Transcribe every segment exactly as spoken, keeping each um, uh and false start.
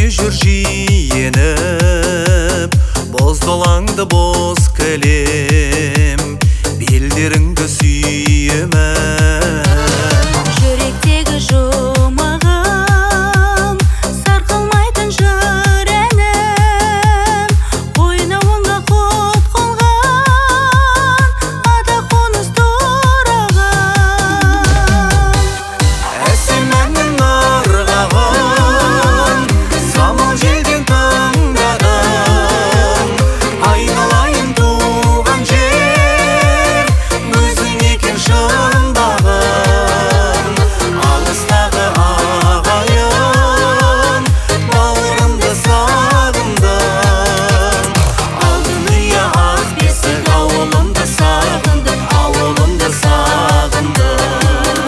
жүр жиеніп, боз долаңды боз кілем, белдеріңді сүйемін. Жүректегі жұмағым, сарқылмайтын жыр әнім, ойнауыңа құт қонған, ада қоныс тұрағым. Әсем әннің ырғағын, самал желден тыңдадым. Айналайын туған жер, өзің екен шындағым. Алыстағы ағайын, бауырымды сағындым. Алтын ұя ақ бесік, ауылымды сағындым, ауылымды сағындым.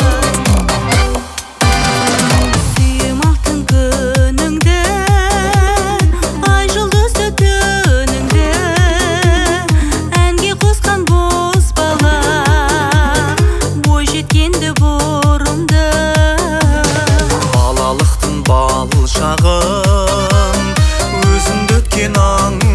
Сүйем алтын күніңді, ай жұлдызды түніңді, әнге қосқан боз бала, бой жеткенді бұрымды. Балалықтың бал шағын, өзіңді өткен аң